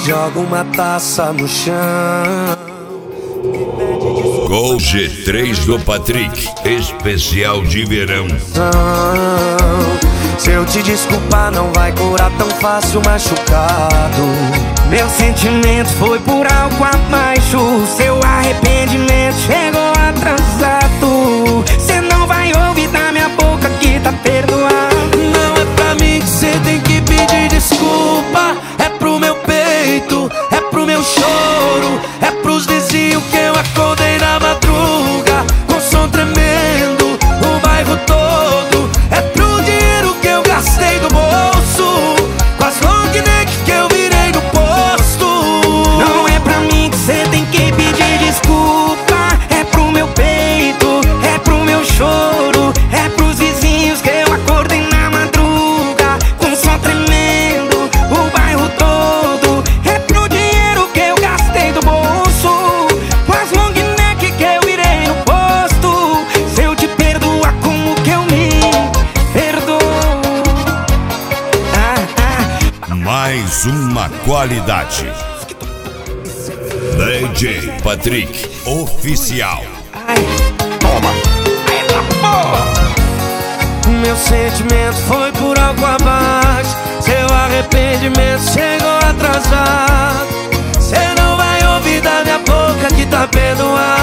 Joga uma taça no chão. Gol G3 do Patrick, especial de verão. Se eu te desculpar, não vai curar tão fácil machucado. Meu sentimento foi por algo abaixo. Seu arrependimento chegou atrasado. Cê não vai ouvir da minha boca que tá perdoado. Não é pra mim que cê tem que pedir desculpa. É pro meu peito, é pro meu choro, é pros vizinhos que eu acordei na madruga com som tremendo, o bairro todo. É pro dinheiro que eu gastei do bolso, com as long neck que eu virei no posto. Não é pra mim que cê tem que pedir desculpa. É pro meu peito, é pro meu choro, é pros vizinhos que eu acordei na madruga com som tremendo, o bairro todo. É pro dinheiro que eu gastei do bolso, com as long neck que eu virei no posto. Se eu te perdoar, como que eu me perdoo? Mais uma qualidade. DJ Patrick Oficial. Toma. Meu sentimento foi por algo abaixo. Seu arrependimento chegou atrasado. Cê não vai ouvir da minha boca que tá perdoado.